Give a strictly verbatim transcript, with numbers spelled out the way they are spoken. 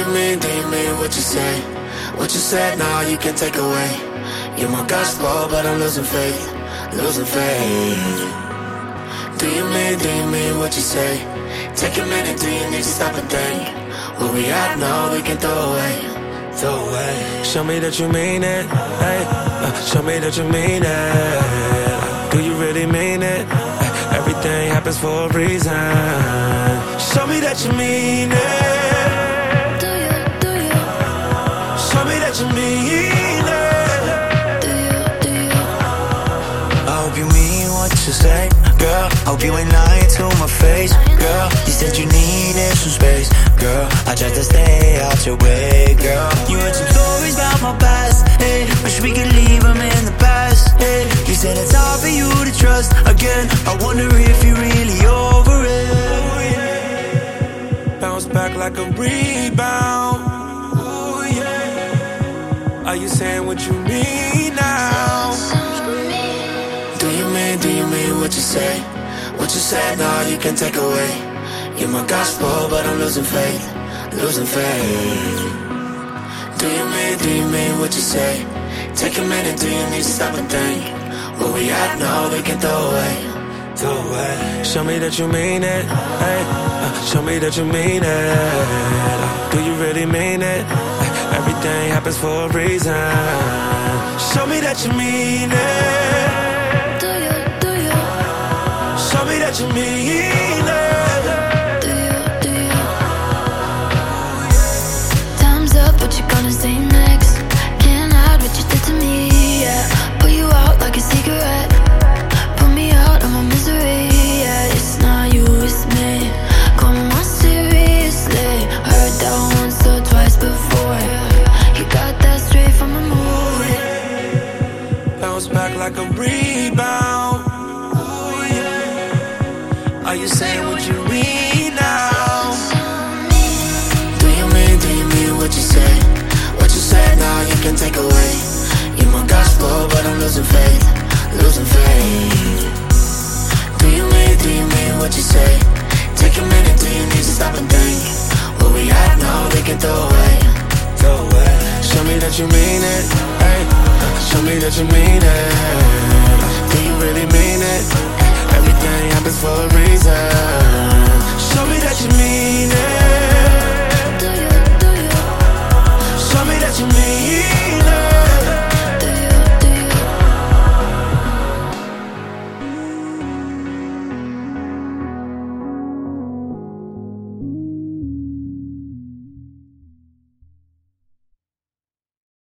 mean, do you mean what you say? What you said, now you can take away. You're my gospel, but I'm losing faith, losing faith. Do you mean, do you mean what you say? Take a minute, do you need to stop and think? Where we at now, we can throw away, throw away. Show me that you mean it, hey. uh, Show me that you mean it. Do you really mean it? Uh, everything happens for a reason. Show me that you mean it. Do you, do you? Show me that you mean it. Do you, do you? I hope you mean what you say, girl. Hope you ain't lying to my face, girl. You said you needed some space, girl. I tried to stay out your way, girl. You heard some stories about my past, hey. Wish we could leave them in the past, hey. You said it's hard for you to trust again. I wonder if you're really over it. Ooh, yeah. Bounce back like a rebound. Ooh, yeah. Are you saying what you mean now? Do you mean, do you mean what you say? What you said, now you can take away. You're my gospel, but I'm losing faith, losing faith. Do you mean, do you mean what you say? Take a minute, do you need to stop and think? Where we at now, we can throw away, throw away. Show me that you mean it, hey. uh, Show me that you mean it. Do you really mean it? Uh, everything happens for a reason. Show me that you mean it. Show me that you mean it. Do you, do you? Time's up, what you gonna say next? Can't hide what you did to me, yeah. Put you out like a cigarette. Put me out of my misery, yeah. It's not you, it's me. Come on, seriously. Heard that once or twice before. You got that straight from the movie. Bounce back like a rebound. Are you saying what you mean now? Do you mean, do you mean what you say? What you said, now you can take away. You're my gospel, but I'm losing faith, losing faith. Do you mean, do you mean what you say? Take a minute, do you need to stop and think? Where we at now, we can throw away, throw away. Show me that you mean it, hey. Show me that you mean it. Do you really mean it? Everything happens for a reason. Show me that you mean it.